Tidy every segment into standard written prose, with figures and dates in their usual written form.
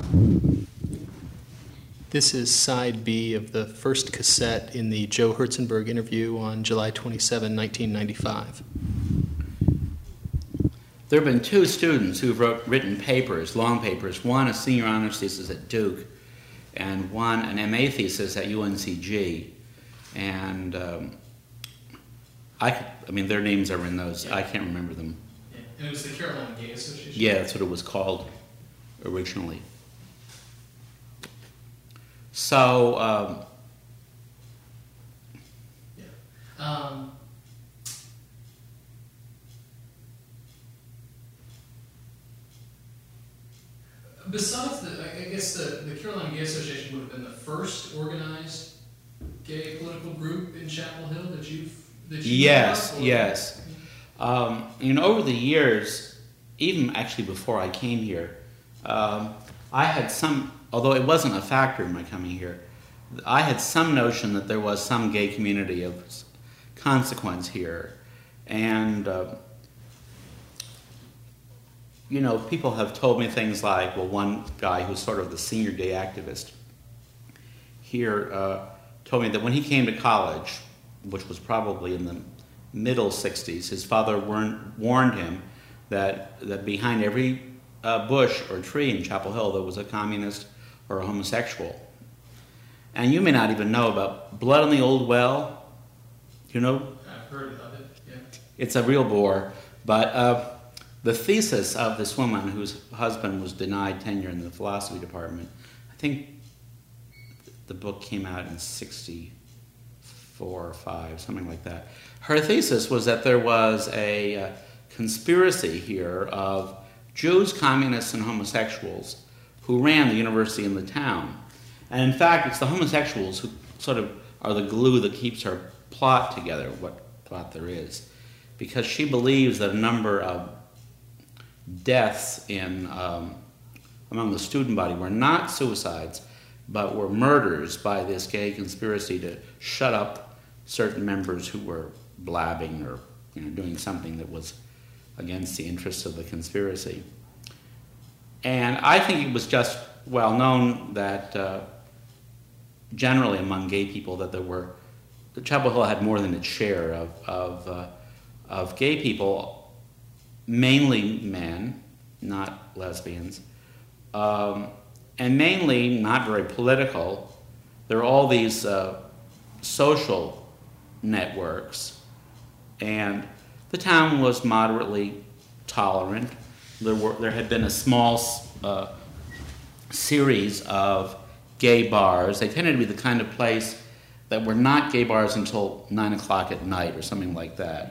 This is side B of the first cassette in the Joe Herzenberg interview on July 27, 1995. There have been two students who've written papers, long papers, one a senior honors thesis at Duke and one an MA thesis at UNCG. And their names are in those. Yeah. I can't remember them. Yeah. And it was the Carolina Gay Association? Yeah, that's what it was called originally. So, besides I guess the Carolina Gay Association would have been the first organized gay political group in Chapel Hill that you Yes. Over the years, even actually before I came here, I had some, although it wasn't a factor in my coming here, I had some notion that there was some gay community of consequence here. And, people have told me things like, well, one guy who's sort of the senior gay activist here told me that when he came to college, which was probably in the middle 60s, his father warned him that behind every bush or tree in Chapel Hill there was a communist or a homosexual. And you may not even know about Blood on the Old Well. You know? I've heard of it, yeah. It's a real bore. But the thesis of this woman whose husband was denied tenure in the philosophy department, I think the book came out in 64 or 5, something like that. Her thesis was that there was a conspiracy here of Jews, communists, and homosexuals who ran the university in the town. And in fact, it's the homosexuals who sort of are the glue that keeps her plot together, what plot there is. Because she believes that a number of deaths among the student body were not suicides, but were murders by this gay conspiracy to shut up certain members who were blabbing or doing something that was against the interests of the conspiracy. And I think it was just well known that generally among gay people that Chapel Hill had more than its share of gay people, mainly men, not lesbians, and mainly not very political. There are all these social networks, and the town was moderately tolerant. There had been a small series of gay bars. They tended to be the kind of place that were not gay bars until 9 o'clock at night or something like that.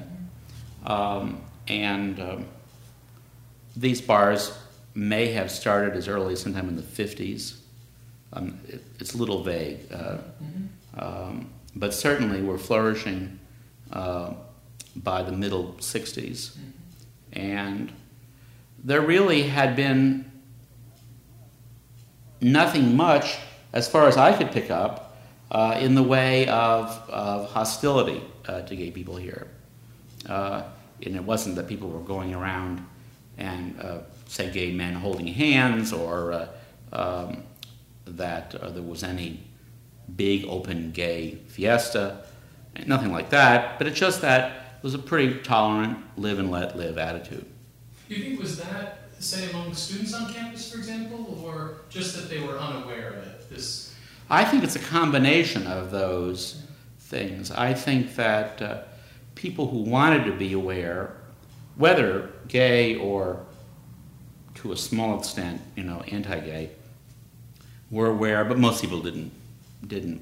These bars may have started as early as sometime in the 50s. It's a little vague. But certainly were flourishing by the middle 60s. And there really had been nothing much, as far as I could pick up, in the way of hostility to gay people here. And it wasn't that people were going around and, say, gay men holding hands, or that there was any big open gay fiesta, nothing like that. But it's just that it was a pretty tolerant live and let live attitude. You think was that, say, among students on campus, for example, or just that they were unaware of it? I think it's a combination of those things. I think that people who wanted to be aware, whether gay or to a small extent, anti-gay, were aware, but most people didn't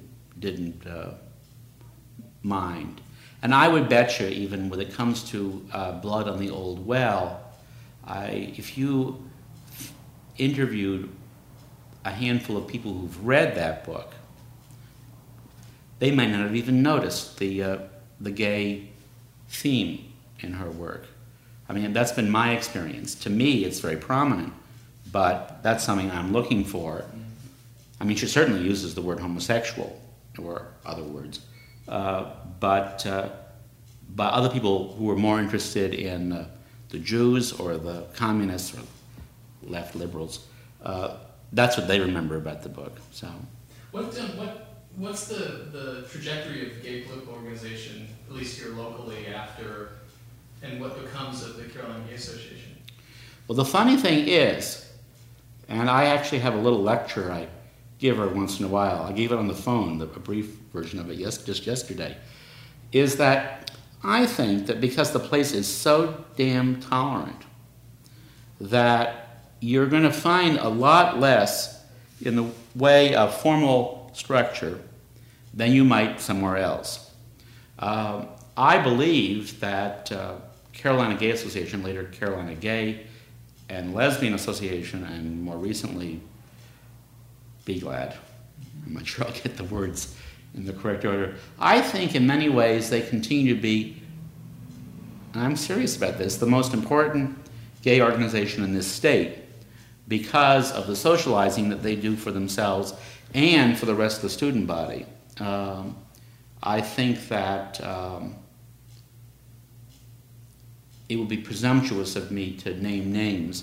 mind. And I would bet you, even when it comes to Blood on the Old Well, if you interviewed a handful of people who've read that book, they might not have even noticed the gay theme in her work. I mean, that's been my experience. To me, it's very prominent, but that's something I'm looking for. I mean, she certainly uses the word homosexual, or other words, but other people who are more interested in the Jews or the communists or left liberals that's what they remember about the book. So, what's the trajectory of gay political organization, at least here locally, after, and what becomes of the Carolina Gay Association? well, the funny thing is, and I actually have a little lecture I give her once in a while. I gave it on the phone, a brief version of it just yesterday, is that I think that because the place is so damn tolerant, that you're going to find a lot less in the way of formal structure than you might somewhere else. I believe that Carolina Gay Association, later Carolina Gay and Lesbian Association, and more recently BGLAD, I'm not sure I'll get the words in the correct order, I think in many ways they continue to be, and I'm serious about this, the most important gay organization in this state because of the socializing that they do for themselves and for the rest of the student body. I think that it would be presumptuous of me to name names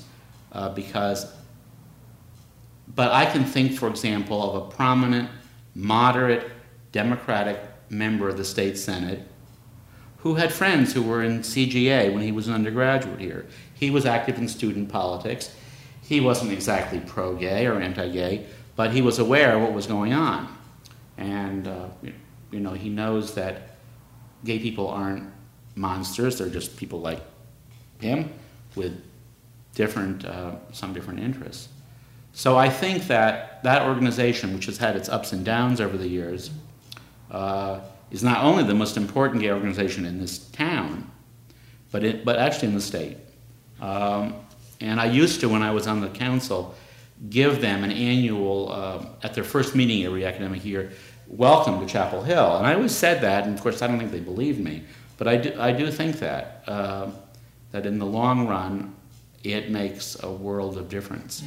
but I can think, for example, of a prominent, moderate, Democratic member of the state Senate who had friends who were in CGA when he was an undergraduate here. He was active in student politics. He wasn't exactly pro-gay or anti-gay, but he was aware of what was going on. And, he knows that gay people aren't monsters. They're just people like him with some different interests. So I think that that organization, which has had its ups and downs over the years, is not only the most important gay organization in this town, but actually in the state. And I used to, when I was on the council, give them an annual, at their first meeting every academic year, welcome to Chapel Hill. And I always said that, and of course I don't think they believed me, but I do think that in the long run, it makes a world of difference.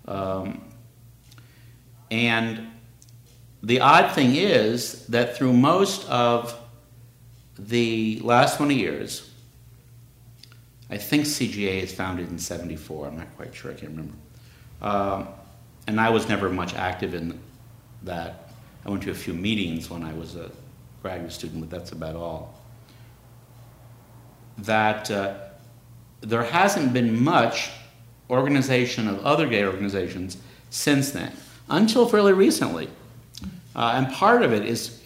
And the odd thing is that through most of the last 20 years, I think CGA is founded in 1974, I'm not quite sure, I can't remember. And I was never much active in that. I went to a few meetings when I was a graduate student, but that's about all. That there hasn't been much organization of other gay organizations since then, until fairly recently. And part of it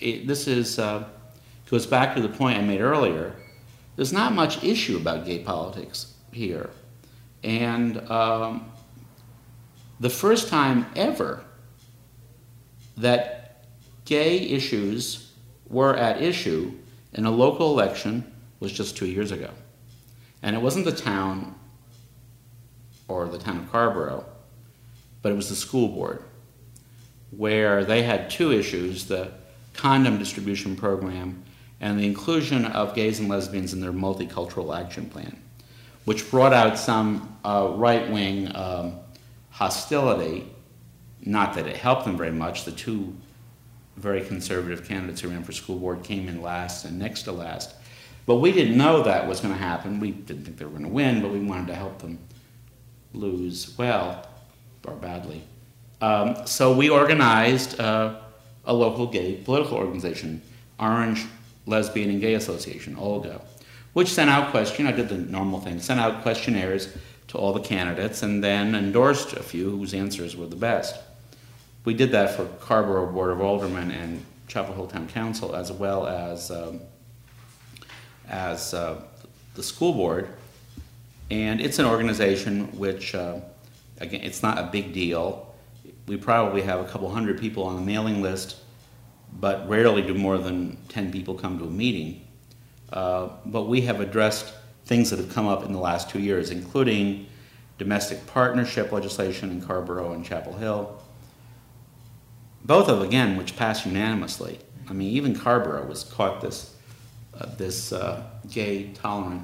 goes back to the point I made earlier. There's not much issue about gay politics here. And the first time ever that gay issues were at issue in a local election was just 2 years ago. And it wasn't the town or the town of Carrboro, but it was the school board, where they had two issues, the condom distribution program and the inclusion of gays and lesbians in their multicultural action plan, which brought out some right-wing hostility. Not that it helped them very much. The two very conservative candidates who ran for school board came in last and next to last. But we didn't know that was going to happen. We didn't think they were going to win, but we wanted to help them lose well or badly. So we organized a local gay political organization, Orange Lesbian and Gay Association, OLGA, which sent out I did the normal thing, sent out questionnaires to all the candidates and then endorsed a few whose answers were the best. We did that for Carrboro Board of Aldermen and Chapel Hill Town Council, as well as the school board. And it's an organization which, again, it's not a big deal. We probably have a couple hundred people on the mailing list, but rarely do more than 10 people come to a meeting. But we have addressed things that have come up in the last 2 years, including domestic partnership legislation in Carrboro and Chapel Hill, both of, again, which passed unanimously. I mean, even Carrboro was caught this gay tolerant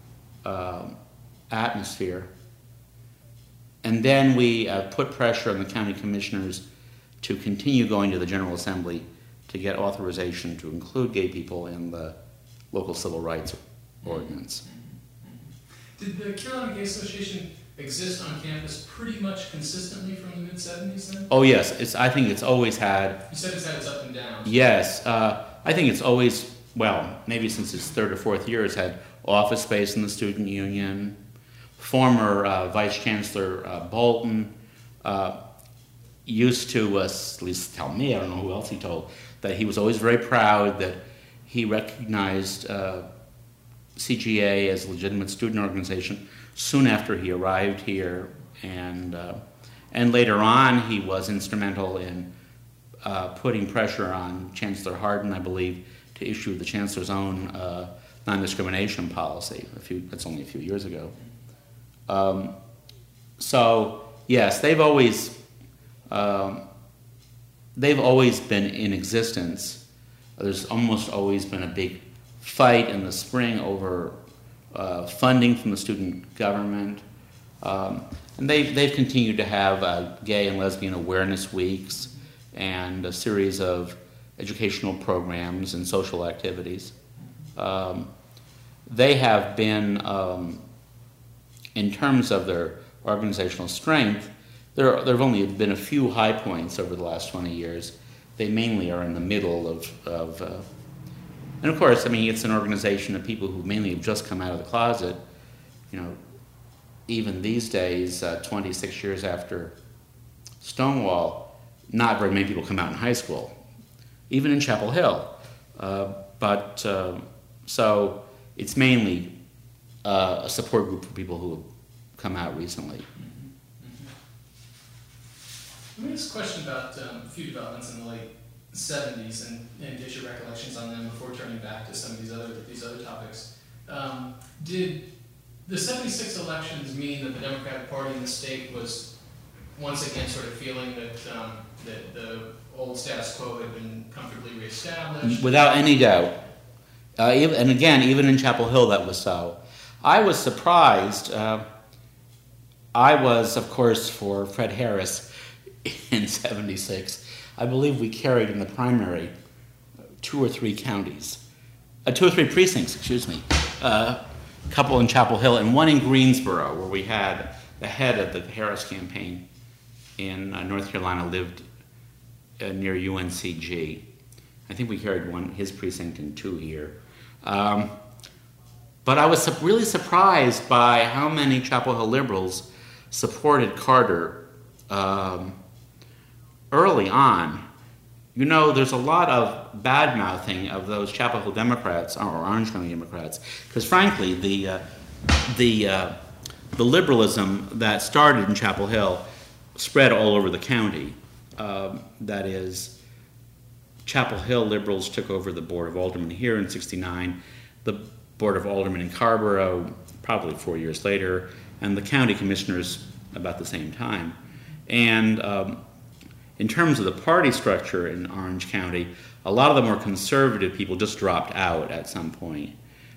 atmosphere. And then we put pressure on the county commissioners to continue going to the General Assembly to get authorization to include gay people in the local civil rights ordinance. Did the Carolina Gay Association exist on campus pretty much consistently from the mid-'70s then? Oh yes, I think it's always had. You said it's had its up and downs. Yes, I think it's always, well, maybe since its third or fourth year, it's had office space in the student union. Former Vice Chancellor Bolton used to, at least tell me, I don't know who else he told, that he was always very proud that he recognized CGA as a legitimate student organization soon after he arrived here, and later on he was instrumental in putting pressure on Chancellor Hardin, I believe, to issue the Chancellor's own non-discrimination policy. That's only a few years ago. So yes, they've always been in existence. There's almost always been a big fight in the spring over funding from the student government, and they've continued to have gay and lesbian awareness weeks and a series of educational programs and social activities. They have been, in terms of their organizational strength, there have only been a few high points over the last 20 years. They mainly are in the middle of and of course, I mean, it's an organization of people who mainly have just come out of the closet. You know, even these days, 26 years after Stonewall, not very many people come out in high school, even in Chapel Hill. So it's mainly a support group for people who have come out recently. Let me ask a question about a few developments in the late 70s and get your recollections on them before turning back to some of these other topics. Did the 76 elections mean that the Democratic Party in the state was once again sort of feeling that the old status quo had been comfortably reestablished? Without any doubt. And again, even in Chapel Hill that was so. I was surprised. I was, of course, for Fred Harris in 76. I believe we carried in the primary 2 or 3 precincts, a couple in Chapel Hill and one in Greensboro, where we had the head of the Harris campaign in North Carolina lived near UNCG. I think we carried his precinct and 2 here. But I was really surprised by how many Chapel Hill liberals supported Carter early on. You know, there's a lot of bad-mouthing of those Chapel Hill Democrats, or Orange County Democrats, because frankly, the liberalism that started in Chapel Hill spread all over the county. That is, Chapel Hill liberals took over the Board of Aldermen here in '69, the Board of Aldermen in Carrboro probably 4 years later, and the county commissioners about the same time. And in terms of the party structure in Orange County, a lot of the more conservative people just dropped out at some point.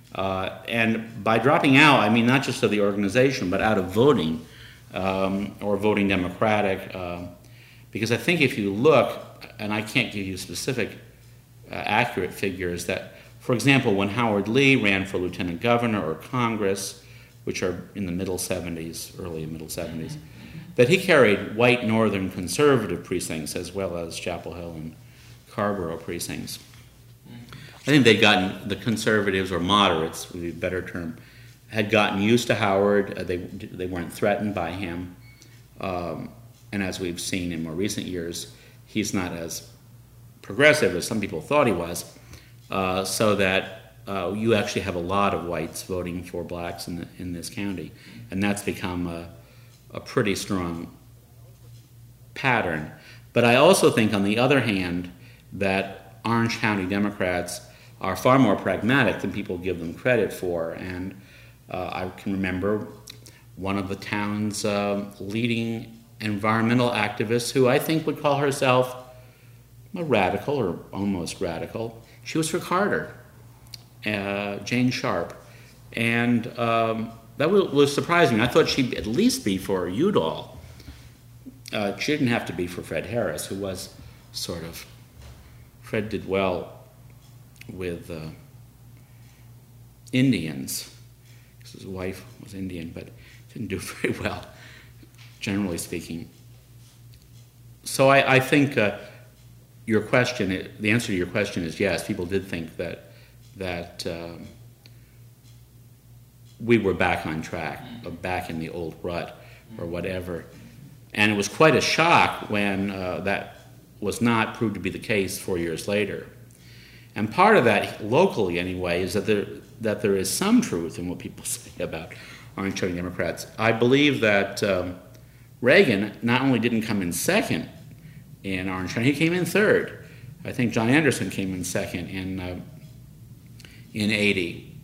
And by dropping out, I mean not just of the organization, but out of voting, or voting Democratic. Because I think if you look, and I can't give you specific accurate figures, that, for example, when Howard Lee ran for lieutenant governor or Congress, which are in the middle 70s, early and middle 70s, that he carried white northern conservative precincts as well as Chapel Hill and Carrboro precincts. I think they'd gotten, the conservatives, or moderates would be a better term, had gotten used to Howard. They weren't threatened by him. And as we've seen in more recent years, he's not as progressive as some people thought he was, so that you actually have a lot of whites voting for blacks in this county. And that's become a pretty strong pattern. But I also think, on the other hand, that Orange County Democrats are far more pragmatic than people give them credit for. And I can remember one of the town's leading environmental activists, who I think would call herself a radical or almost radical. She was for Carter, Jane Sharp. And that was surprising. I thought she'd at least be for Udall. She didn't have to be for Fred Harris, who was sort of... Fred did well with Indians, because his wife was Indian, but didn't do very well, generally speaking. So I think your question, the answer to your question is yes. People did think that we were back on track, or back in the old rut, or whatever. And it was quite a shock when that was not proved to be the case 4 years later. And part of that, locally anyway, is that there is some truth in what people say about Orange County Democrats. I believe that Reagan not only didn't come in second in Orange County, he came in third. I think John Anderson came in second in 80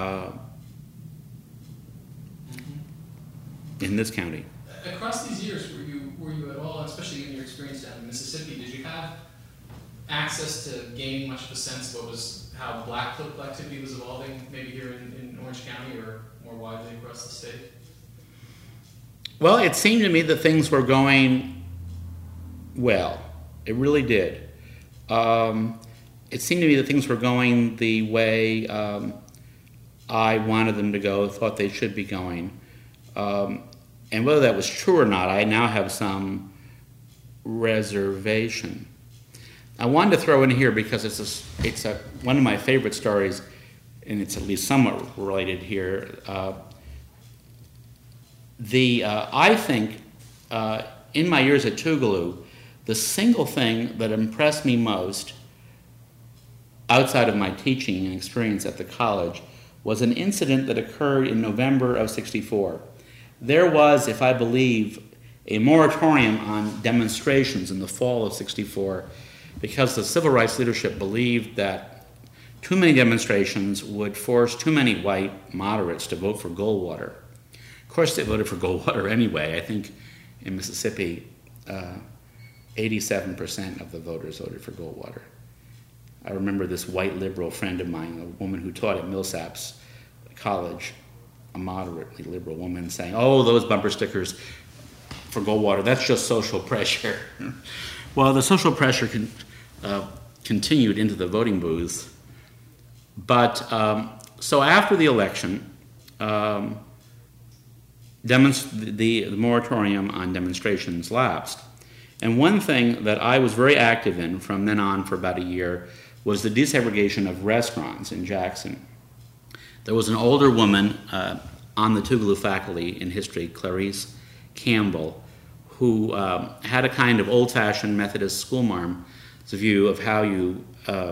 in this county. Across these years, were you at all, especially in your experience down in Mississippi, did you have access to gain much of a sense of how black political activity was evolving, maybe here in Orange County or more widely across the state? Well, it seemed to me that things were going well. It really did. It seemed to me that things were going the way I wanted them to go, thought they should be going. And whether that was true or not, I now have some reservation. I wanted to throw in here because it's one of my favorite stories, and it's at least somewhat related here. I think in my years at Tougaloo, the single thing that impressed me most outside of my teaching and experience at the college was an incident that occurred in November of '64. There was, if I believe, a moratorium on demonstrations in the fall of '64 because the civil rights leadership believed that too many demonstrations would force too many white moderates to vote for Goldwater. Of course, they voted for Goldwater anyway. I think in Mississippi, 87% of the voters voted for Goldwater. I remember this white liberal friend of mine, a woman who taught at Millsaps College, a moderately liberal woman, saying, "Oh, those bumper stickers for Goldwater, that's just social pressure." Well, the social pressure continued into the voting booths. But so after the election, the moratorium on demonstrations lapsed. And one thing that I was very active in from then on for about a year was the desegregation of restaurants in Jackson. There was an older woman on the Tougaloo faculty in history, Clarice Campbell, who had a kind of old-fashioned Methodist schoolmarm's view of how you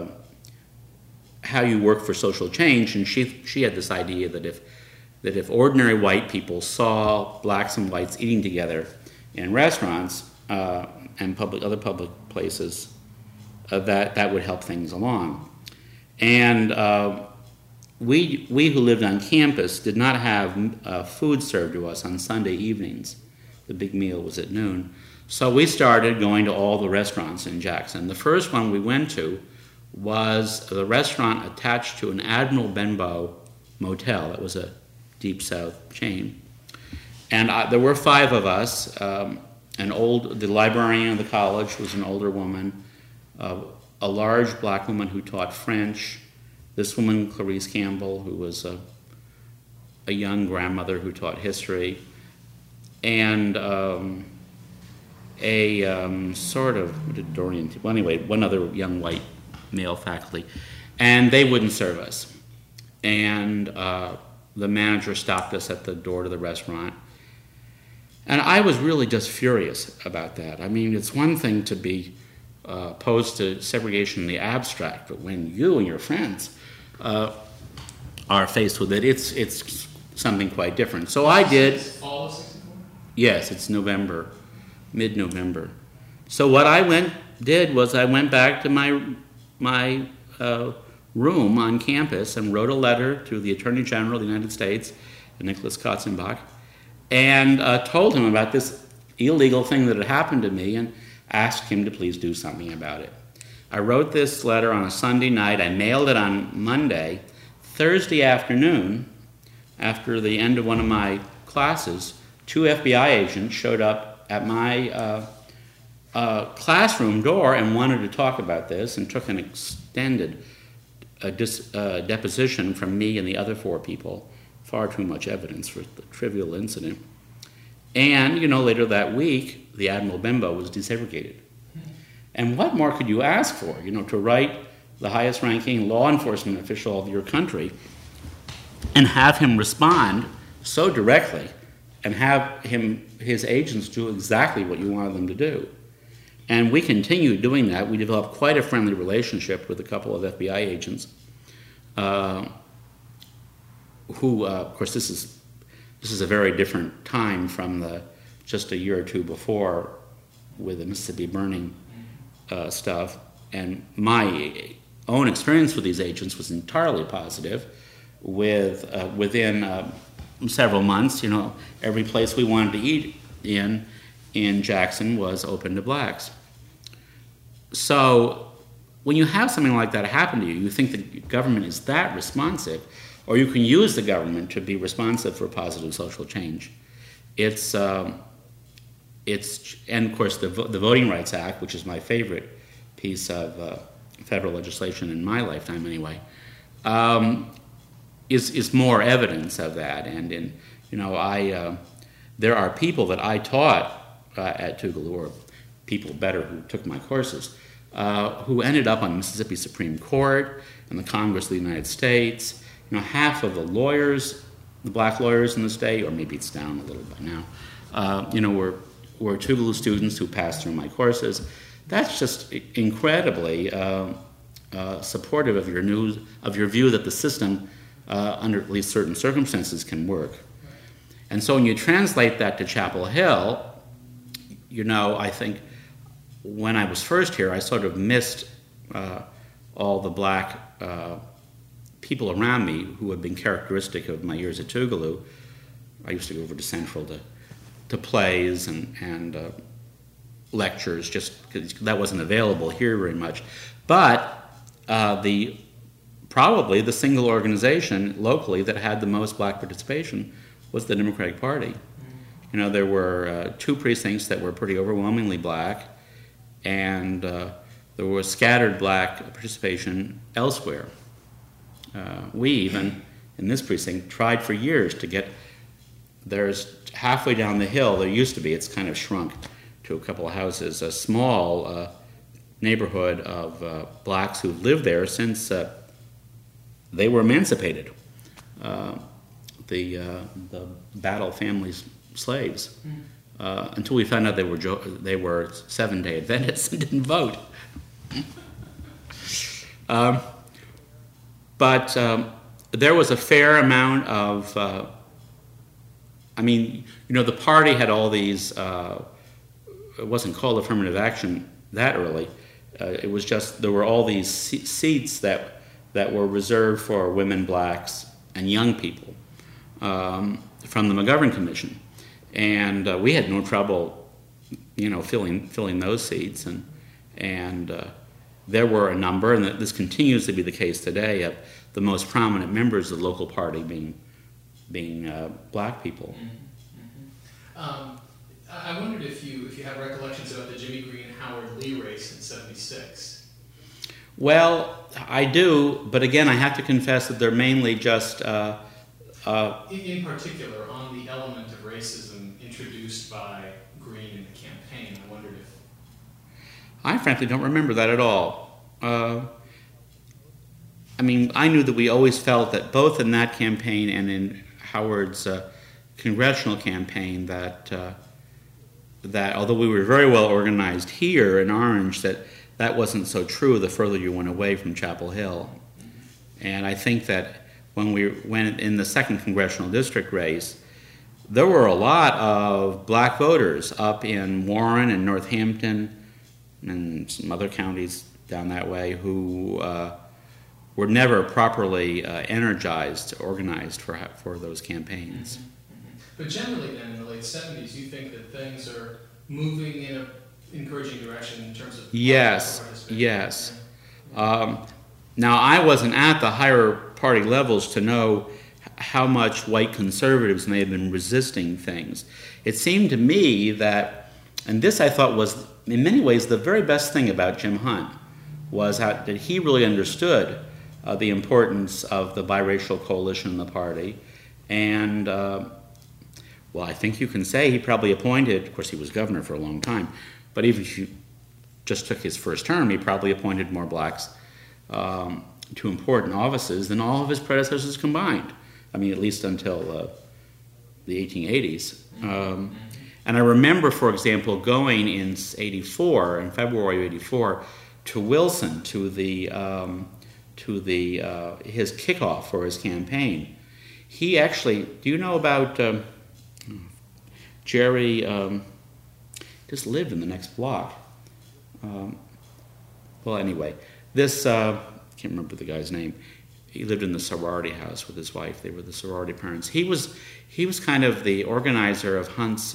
work for social change, and she had this idea that if ordinary white people saw blacks and whites eating together in restaurants and other public places, that would help things along. And we who lived on campus did not have food served to us on Sunday evenings. The big meal was at noon. So we started going to all the restaurants in Jackson. The first one we went to was the restaurant attached to an Admiral Benbow motel. It was a Deep South chain. And there were 5 of us. The librarian of the college was an older woman, a large black woman who taught French, this woman, Clarice Campbell, who was a young grandmother who taught history, and one other young white male faculty. And they wouldn't serve us. And the manager stopped us at the door to the restaurant. And I was really just furious about that. I mean, it's one thing to be opposed to segregation in the abstract, but when you and your friends are faced with it, it's something quite different. So I did. Fall of '64? Yes, it's November, mid-November. So what I did was I went back to my room on campus and wrote a letter to the Attorney General of the United States, Nicholas Katzenbach, and told him about this illegal thing that had happened to me and asked him to please do something about it. I wrote this letter on a Sunday night. I mailed it on Monday. Thursday afternoon, after the end of one of my classes, 2 FBI agents showed up at my classroom door and wanted to talk about this and took an extended deposition from me and the other 4 far too much evidence for the trivial incident. And, later that week, the Admiral Bimbo was desegregated. And what more could you ask for, to write the highest ranking law enforcement official of your country and have him respond so directly and have his agents do exactly what you wanted them to do. And we continued doing that. We developed quite a friendly relationship with a couple of FBI agents who, of course, this is a very different time from just a year or two before with the Mississippi burning stuff. And my own experience with these agents was entirely positive. Within several months, every place we wanted to eat in Jackson was open to blacks. So when you have something like that happen to you, you think the government is that responsive, or you can use the government to be responsive for positive social change. And of course the Voting Rights Act, which is my favorite piece of federal legislation in my lifetime anyway, is more evidence of that. And there are people that I taught at Tougaloo, or people better who took my courses, who ended up on Mississippi Supreme Court and the Congress of the United States. Half of the lawyers, the black lawyers in the state, or maybe it's down a little by now, were Tougaloo students who passed through my courses. That's just incredibly supportive of your view that the system, under at least certain circumstances, can work. And so when you translate that to Chapel Hill, I think when I was first here, I sort of missed all the black people around me who had been characteristic of my years at Tougaloo. I used to go over to Central to plays and lectures, just because that wasn't available here very much. But probably the single organization locally that had the most black participation was the Democratic Party. There were 2 precincts that were pretty overwhelmingly black, and there was scattered black participation elsewhere. We even, in this precinct, tried for years to get, there's halfway down the hill, there used to be, it's kind of shrunk to a couple of houses, a small neighborhood of blacks who've lived there since they were emancipated. The Battle family's slaves, until we found out they were Seventh-day Adventists and didn't vote. But there was a fair amount of, the party had all these, it wasn't called affirmative action that early. It was just, there were all these seats that were reserved for women, blacks, and young people from the McGovern Commission. And we had no trouble, filling those seats. And there were a number, and this continues to be the case today, of the most prominent members of the local party being black people. I wondered if you have recollections about the Jimmy Green Howard Lee race in '76. Well, I do, but again, I have to confess that they're mainly just in particular on the element of racism introduced by Green in the campaign. I wondered if I frankly don't remember that at all. I knew that we always felt that both in that campaign and in Howard's congressional campaign that although we were very well organized here in Orange, that wasn't so true the further you went away from Chapel Hill. And I think that when we went in the 2nd Congressional District race, there were a lot of black voters up in Warren and Northampton and some other counties down that way who were never properly energized, organized for those campaigns. But generally then, in the late 70s, you think that things are moving in an encouraging direction in terms of Yes. Now, I wasn't at the higher party levels to know how much white conservatives may have been resisting things. It seemed to me that, and this I thought was in many ways the very best thing about Jim Hunt, was that he really understood the importance of the biracial coalition in the party, And, well, I think you can say he probably appointed, of course he was governor for a long time, but even if you just took his first term, he probably appointed more blacks to important offices than all of his predecessors combined. I mean, at least until the 1880s. And I remember, for example, going in '84, in February of '84, to Wilson to his kickoff for his campaign. He actually, do you know about Jerry? Just lived in the next block. Well, anyway, this I can't remember the guy's name. He lived in the sorority house with his wife. They were the sorority parents. He was kind of the organizer of Hunt's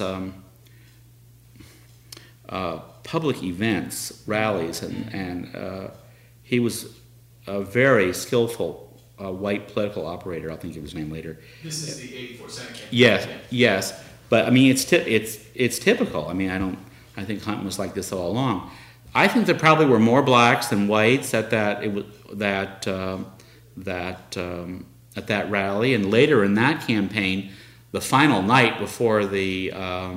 public events, rallies, and he was a very skillful white political operator. I'll think of his name later. This is the '84 Senate campaign. Yes. But I mean, it's typical. I mean, I think Hunt was like this all along. I think there probably were more blacks than whites at that rally, and later in that campaign, the final night before the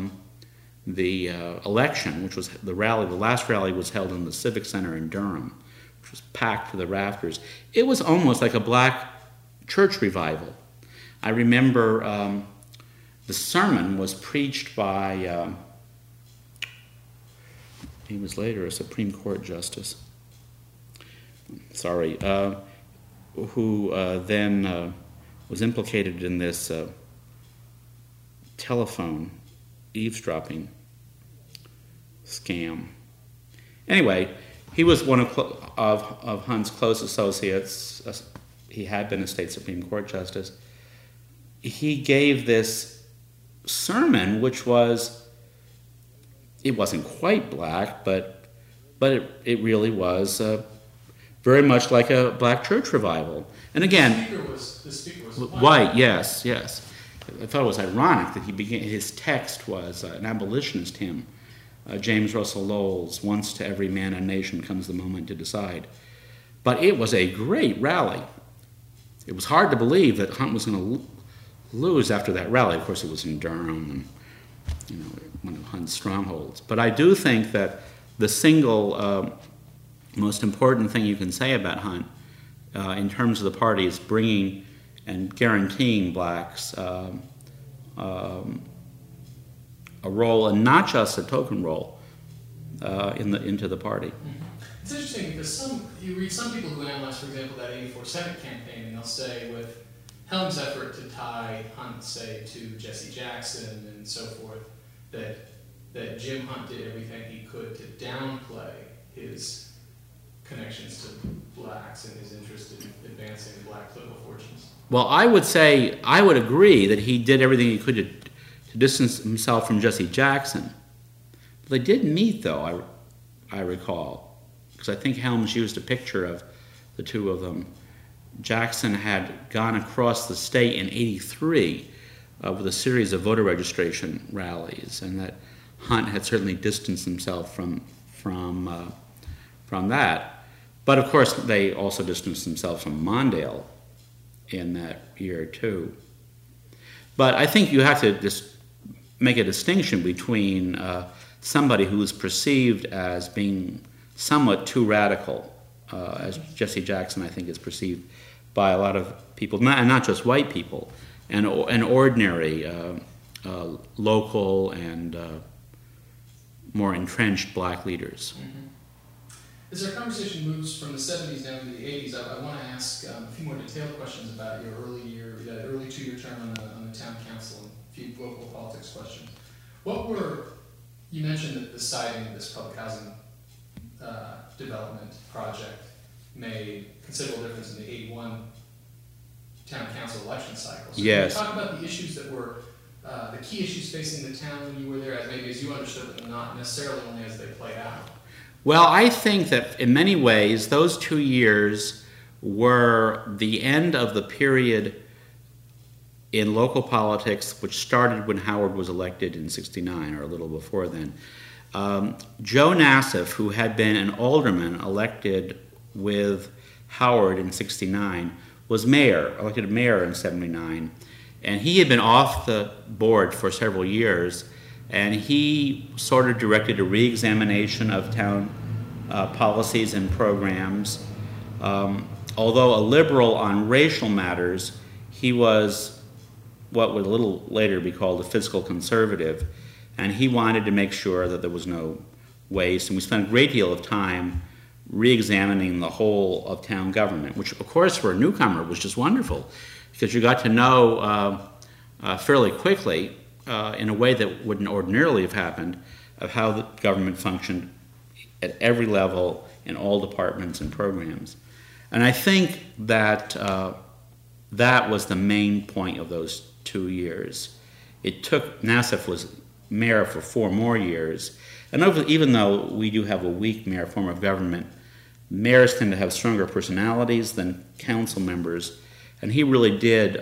election, which was the rally. The last rally was held in the Civic Center in Durham, which was packed to the rafters. It was almost like a black church revival. I remember the sermon was preached by. He was later a Supreme Court justice. Who then was implicated in this telephone eavesdropping scam. Anyway, he was one of Hunt's close associates. He had been a state Supreme Court justice. He gave this sermon, which it wasn't quite black, but it really was very much like a black church revival. And again, the speaker was white. Yes. I thought it was ironic that his text was an abolitionist hymn, James Russell Lowell's "Once to every man and nation comes the moment to decide." But it was a great rally. It was hard to believe that Hunt was going to lose after that rally. Of course, it was in Durham, and one of Hunt's strongholds. But I do think that the single most important thing you can say about Hunt, in terms of the party, is bringing and guaranteeing blacks a role, and not just a token role, into the party. Mm-hmm. It's interesting because you read some people who analyze, for example, that '84 Senate campaign, and they'll say with Helm's effort to tie Hunt, say, to Jesse Jackson and so forth, that Jim Hunt did everything he could to downplay his connections to blacks and his interest in advancing black political fortunes. Well, I would agree that he did everything he could to distance himself from Jesse Jackson. They did meet, though, I recall, because I think Helms used a picture of the two of them. Jackson had gone across the state in '83 with a series of voter registration rallies, and that Hunt had certainly distanced himself from that. But of course, they also distanced themselves from Mondale in that year too. But I think you have to just make a distinction between somebody who is perceived as being somewhat too radical, as Jesse Jackson, I think, is perceived by a lot of people, and not just white people, and ordinary local and more entrenched black leaders. Mm-hmm. As our conversation moves from the '70s down to the '80s, I want to ask a few more detailed questions about your early 2-year term on the town council, and a few local politics questions. You mentioned that the siting of this public housing development project made considerable difference in the '81 town council election cycle. So yes. Can you talk about the issues that were the key issues facing the town when you were there, as you understood them, not necessarily only as they played out? Well, I think that in many ways those 2 years were the end of the period in local politics, which started when Howard was elected in '69 or a little before then. Joe Nassif, who had been an alderman elected with Howard in '69, was elected mayor in '79, And he had been off the board for several years, and he sort of directed a re-examination of town policies and programs. Although a liberal on racial matters, he was what would a little later be called a fiscal conservative, and he wanted to make sure that there was no waste, and we spent a great deal of time re-examining the whole of town government, which of course for a newcomer was just wonderful, because you got to know fairly quickly, in a way that wouldn't ordinarily have happened, of how the government functioned at every level in all departments and programs. And I think that that was the main point of those 2 years. It took, Nassif was mayor for 4 more years, and even though we do have a weak mayor form of government, mayors tend to have stronger personalities than council members, and he really did.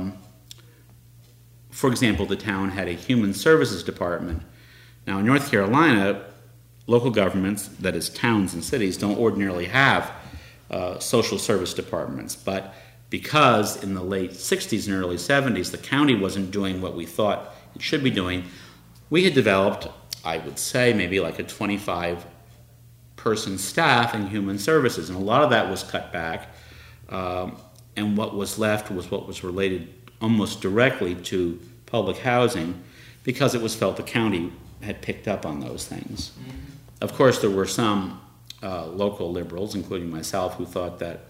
For example, the town had a human services department. Now, in North Carolina, local governments, that is towns and cities, don't ordinarily have social service departments. But because in the late 60s and early 70s, the county wasn't doing what we thought it should be doing, we had developed, I would say, maybe like a 25-person staff in human services. And a lot of that was cut back. And what was left was what was related almost directly to public housing, because it was felt the county had picked up on those things. Mm-hmm. Of course, there were some local liberals, including myself, who thought that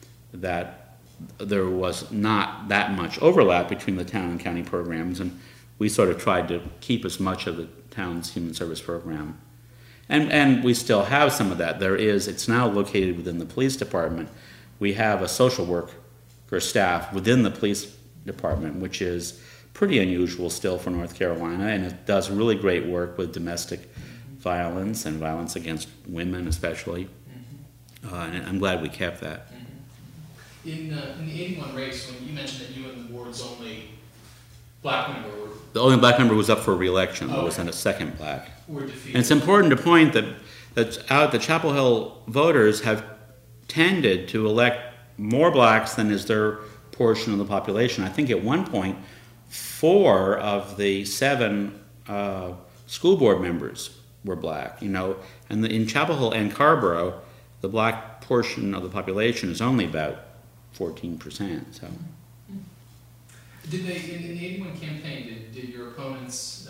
there was not that much overlap between the town and county programs, and we sort of tried to keep as much of the town's human service program. And we still have some of that. It's now located within the police department. We have a social worker staff within the police department, which is pretty unusual still for North Carolina, and it does really great work with domestic violence and violence against women especially. And I'm glad we kept that. In the 81 race, when you mentioned that you and the ward's only black member were... The only black member was up for re-election. There wasn't a second black. Were defeated. And it's important to point that the Chapel Hill voters have tended to elect more blacks than is their portion of the population. I think at one point, 4 of the 7 school board members were black, and in Chapel Hill and Carrboro, the black portion of the population is only about 14%. So, did they in the 81 campaign? Did your opponents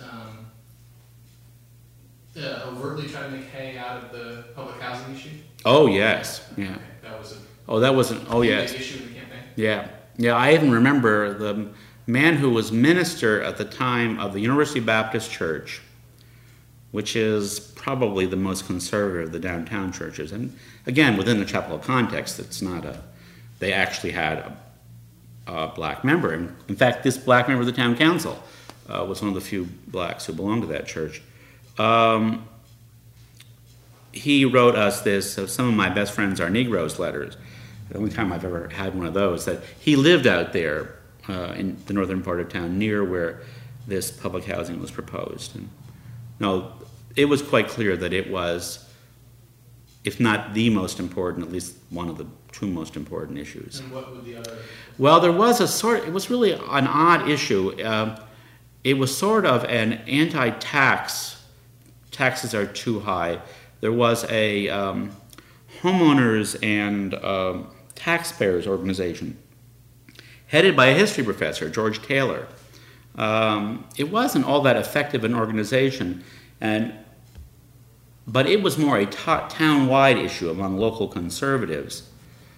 overtly try to make hay out of the public housing issue? Oh yes, yeah. Okay. That was a. Oh, that wasn't. Oh yes. Big issue in the campaign. Yeah. I even remember the man who was minister at the time of the University Baptist Church, which is probably the most conservative of the downtown churches. And again, within the Chapel Hill context, it's not they actually had a black member. And in fact, this black member of the town council was one of the few blacks who belonged to that church. He wrote us this, some of my best friends are Negroes letters. The only time I've ever had one of those, that he lived out there in the northern part of town near where this public housing was proposed. And no, it was quite clear that it was, if not the most important, at least one of the 2 most important issues. And what would the other? Well, there was it was really an odd issue. It was sort of an anti-tax, taxes are too high. There was a homeowners and taxpayers organization headed by a history professor, George Taylor. It wasn't all that effective an organization, but it was more a town-wide issue among local conservatives,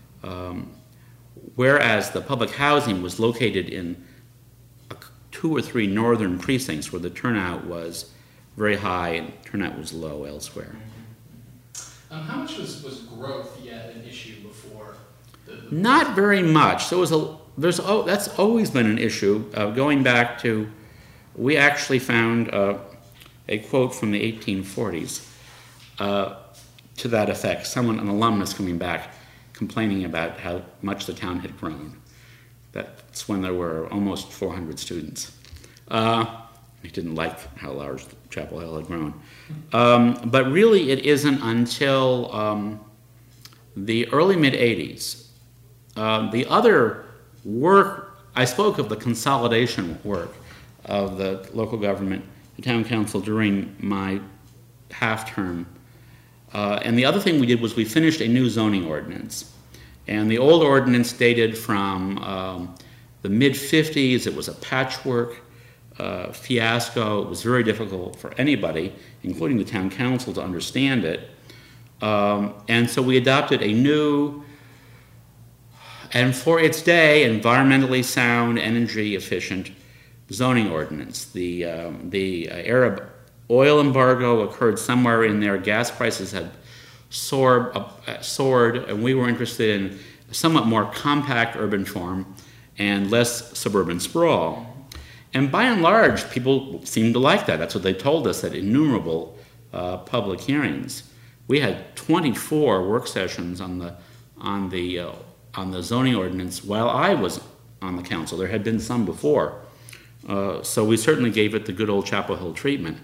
whereas the public housing was located in 2 or 3 northern precincts where the turnout was very high and turnout was low elsewhere. How much was growth yet an issue before? Not very much. So that's always been an issue. Going back to, we actually found a quote from the 1840s to that effect. An alumnus coming back, complaining about how much the town had grown. That's when there were almost 400 students. He didn't like how large Chapel Hill had grown. But really it isn't until the early mid-'80s. The other work I spoke of the consolidation work of the local government, the town council, during my half-term. And the other thing we did was we finished a new zoning ordinance. And the old ordinance dated from the mid-50s. It was a patchwork fiasco. It was very difficult for anybody, including the town council, to understand it. And so we adopted a new, and for its day, environmentally sound, energy efficient zoning ordinance. The Arab oil embargo occurred somewhere in there. Gas prices had soared, and we were interested in a somewhat more compact urban form and less suburban sprawl. And by and large, people seemed to like that. That's what they told us at innumerable public hearings. We had 24 work sessions on the zoning ordinance while I was on the council. There had been some before. So we certainly gave it the good old Chapel Hill treatment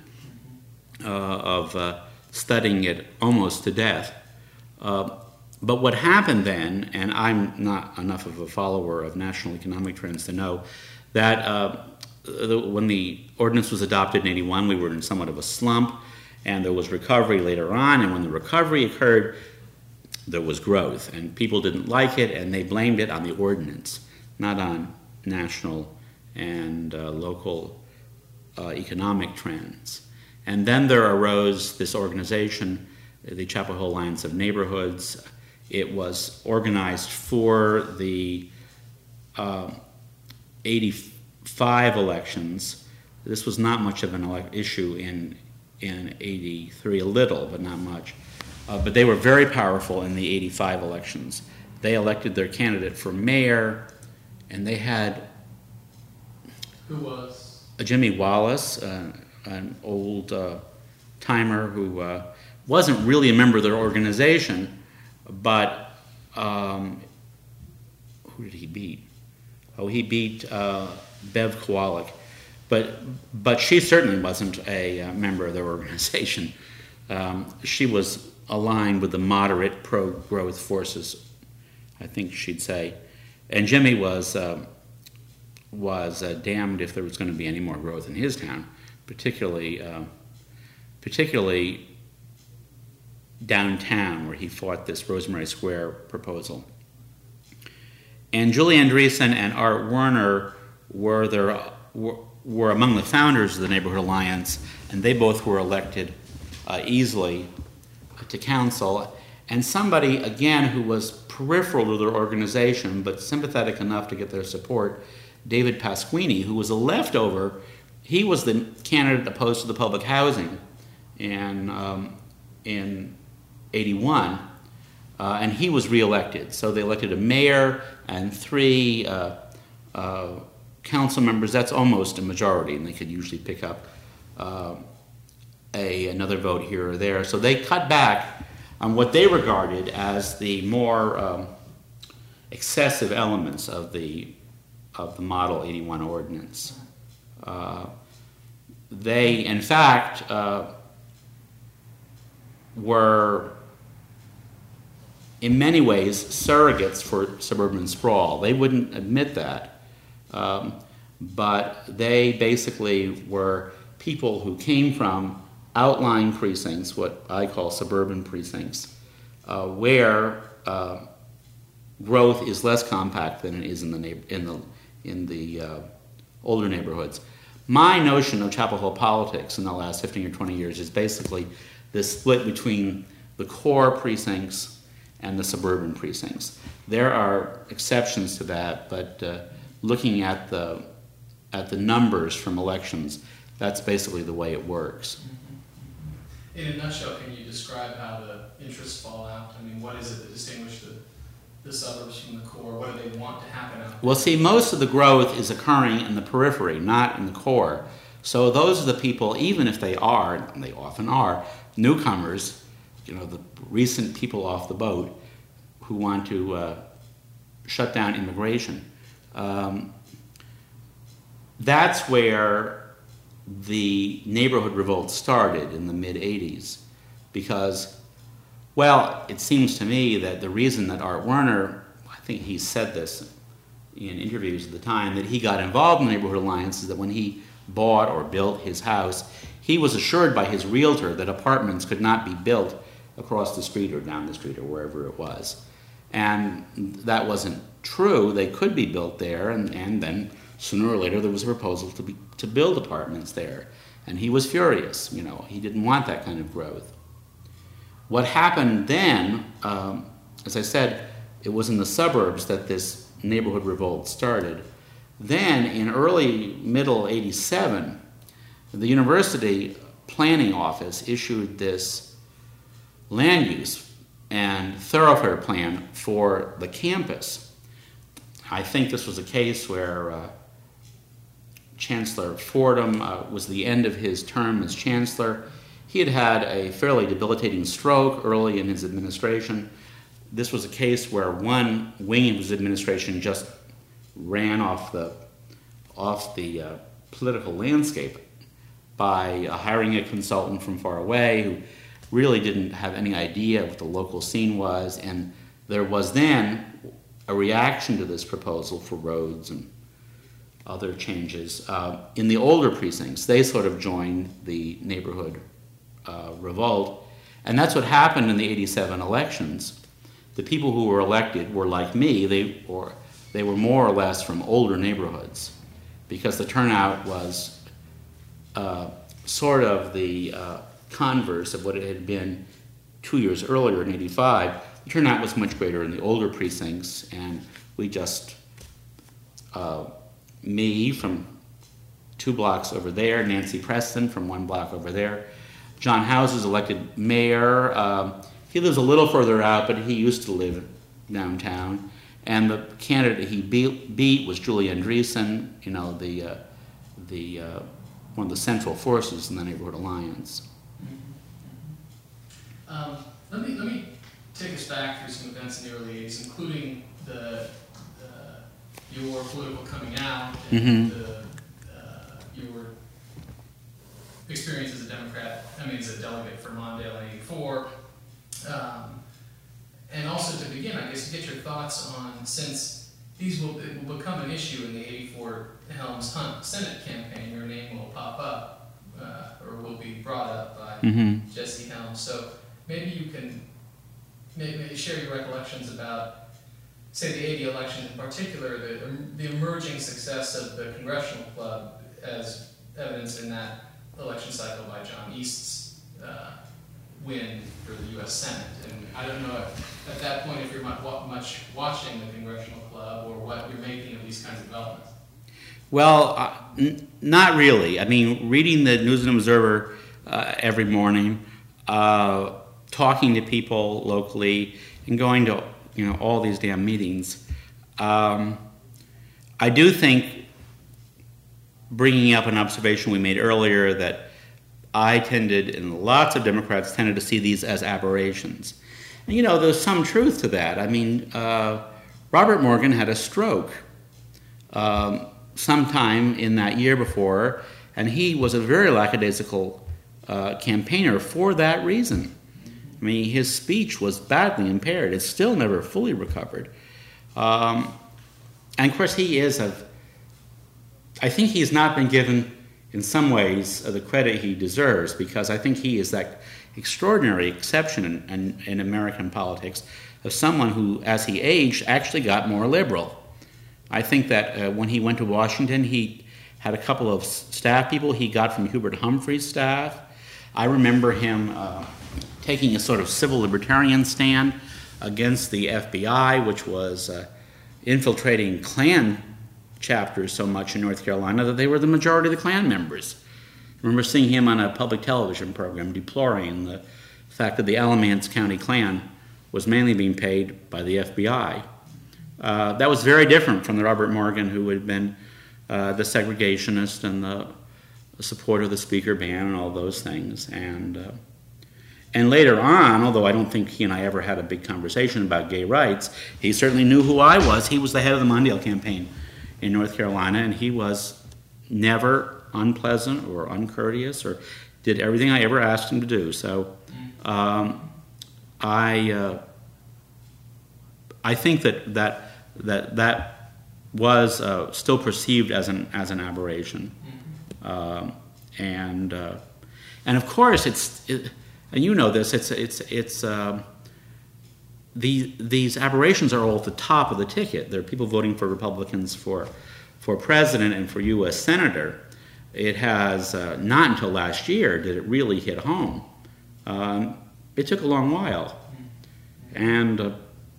of studying it almost to death. But what happened then, and I'm not enough of a follower of national economic trends to know that when the ordinance was adopted in 81, we were in somewhat of a slump, and there was recovery later on, and when the recovery occurred, there was growth, and people didn't like it, and they blamed it on the ordinance, not on national and local economic trends. And then there arose this organization, the Chapel Hill Alliance of Neighborhoods. It was organized for the 85 elections. This was not much of an issue in 83, a little, but not much. But they were very powerful in the 85 elections. They elected their candidate for mayor, and they had... Who was? Jimmy Wallace, an old timer who wasn't really a member of their organization, but who did he beat? Oh, he beat Bev Kowalik. But she certainly wasn't a member of their organization. She was aligned with the moderate pro-growth forces, I think she'd say. And Jimmy was damned if there was going to be any more growth in his town, particularly downtown, where he fought this Rosemary Square proposal. And Julie Andreessen and Art Werner were among the founders of the Neighborhood Alliance, and they both were elected easily to council. And somebody, again, who was peripheral to their organization, but sympathetic enough to get their support, David Pasquini, who was a leftover. He was the candidate opposed to the public housing in 81, and he was reelected. So they elected a mayor and 3 council members. That's almost a majority, and they could usually pick up another vote here or there. So they cut back on what they regarded as the more excessive elements of the Model 81 ordinance. They, in fact, were in many ways surrogates for suburban sprawl. They wouldn't admit that, but they basically were people who came from outlying precincts, what I call suburban precincts, where growth is less compact than it is in the older neighborhoods. My notion of Chapel Hill politics in the last 15 or 20 years is basically this split between the core precincts and the suburban precincts. There are exceptions to that, but looking at the numbers from elections, that's basically the way it works. In a nutshell, can you describe how the interests fall out? I mean, what is it that distinguishes the suburbs from the core? What do they want to happen out there? Well, see, most of the growth is occurring in the periphery, not in the core. So those are the people, even if they are, and they often are, newcomers, the recent people off the boat who want to shut down immigration. That's where the neighborhood revolt started in the mid-'80s, because, well, it seems to me that the reason that Art Werner, I think he said this in interviews at the time that he got involved in the Neighborhood Alliance is that when he bought or built his house, he was assured by his realtor that apartments could not be built across the street or down the street or wherever it was. And that wasn't true. They could be built there, and then sooner or later there was a proposal to build apartments there. And he was furious. He didn't want that kind of growth. What happened then, as I said, it was in the suburbs that this neighborhood revolt started. Then, in middle 87, the university planning office issued this land use and thoroughfare plan for the campus. I think this was a case where Chancellor Fordham was the end of his term as chancellor. He had had a fairly debilitating stroke early in his administration. This was a case where one wing of his administration just ran off the political landscape by hiring a consultant from far away who really didn't have any idea what the local scene was, and there was then a reaction to this proposal for roads and other changes. In the older precincts, they sort of joined the neighborhood revolt, and that's what happened in the 87 elections. The people who were elected were like me. They were more or less from older neighborhoods, because the turnout was sort of the converse of what it had been 2 years earlier in 85. The turnout was much greater in the older precincts, and we just, me from 2 blocks over there, Nancy Preston from 1 block over there. John Howes was elected mayor. He lives a little further out, but he used to live downtown. And the candidate he beat was Julie Andreessen, one of the central forces in the Neighborhood Alliance. Let me take us back through some events in the early 80s, including your political coming out and your experience as a Democrat, as a delegate for Mondale in 84. And also to begin, I guess, to get your thoughts on, since it will become an issue in the 84 Helms-Hunt Senate campaign, your name will pop up, or will be brought up by Jesse Helms. So maybe you can maybe share your recollections about, say, the 80 election in particular, the emerging success of the Congressional Club as evidenced in that election cycle by John East's win for the U.S. Senate. And I don't know at that point if you're much watching the Congressional Club or what you're making of these kinds of developments. Well, not really. Reading the News and Observer every morning, talking to people locally, and going to all these damn meetings. I do think, bringing up an observation we made earlier, that I tended, and lots of Democrats tended to see these as aberrations. And, there's some truth to that. Robert Morgan had a stroke sometime in that year before, and he was a very lackadaisical campaigner for that reason. His speech was badly impaired. It's still never fully recovered. And of course, I think he's not been given, in some ways, the credit he deserves, because I think he is that extraordinary exception in American politics of someone who, as he aged, actually got more liberal. I think that when he went to Washington, he had a couple of staff people he got from Hubert Humphrey's staff. I remember him taking a sort of civil libertarian stand against the FBI, which was infiltrating Klan chapters so much in North Carolina that they were the majority of the Klan members. I remember seeing him on a public television program deploring the fact that the Alamance County Klan was mainly being paid by the FBI. That was very different from the Robert Morgan who had been the segregationist and the supporter of the speaker ban and all those things. And later on, although I don't think he and I ever had a big conversation about gay rights, he certainly knew who I was. He was the head of the Mondale campaign in North Carolina, and he was never unpleasant or uncourteous, or did everything I ever asked him to do. So I think that was still perceived as an aberration, and of course and you know this, these aberrations are all at the top of the ticket. There are people voting for Republicans for president and for U.S. senator. It has not until last year did it really hit home. It took a long while, and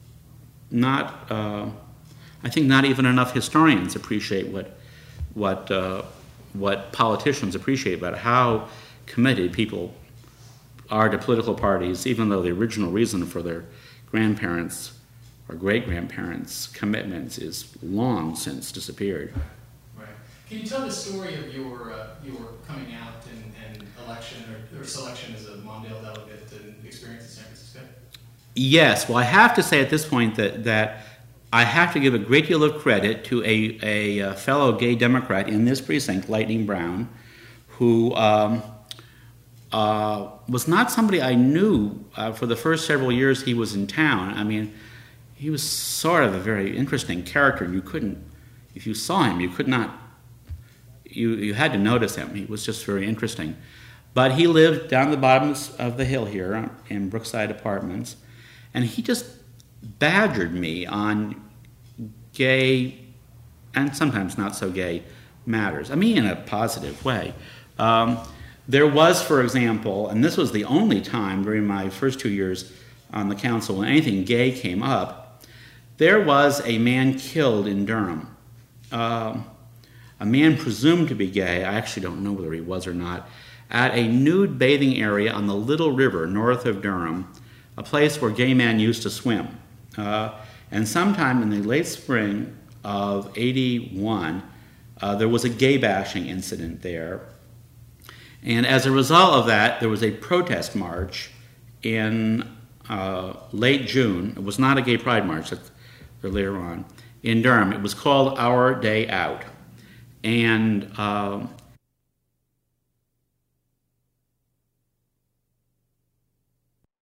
I think not even enough historians appreciate what politicians appreciate about how committed people are to political parties, even though the original reason for their grandparents or great-grandparents' commitments is long since disappeared. Right. Can you tell the story of your coming out and election or selection as a Mondale delegate and experience in San Francisco? Yes. Well, I have to say at this point that I have to give a great deal of credit to a fellow gay Democrat in this precinct, Lightning Brown, who was not somebody I knew for the first several years he was in town. I mean, he was sort of a very interesting character. You couldn't, if you saw him, you could not, you had to notice him. He was just very interesting. But he lived down the bottoms of the hill here in Brookside Apartments, and he just badgered me on gay and sometimes not so gay matters. I mean, in a positive way. There was, for example, and this was the only time during my first 2 years on the council when anything gay came up, there was a man killed in Durham. A man presumed to be gay, I actually don't know whether he was or not, at a nude bathing area on the Little River north of Durham, a place where gay men used to swim. And sometime in the late spring of '81, there was a gay bashing incident there. And as a result of that, there was a protest march in late June. It was not a gay pride march, later on, in Durham. It was called Our Day Out. And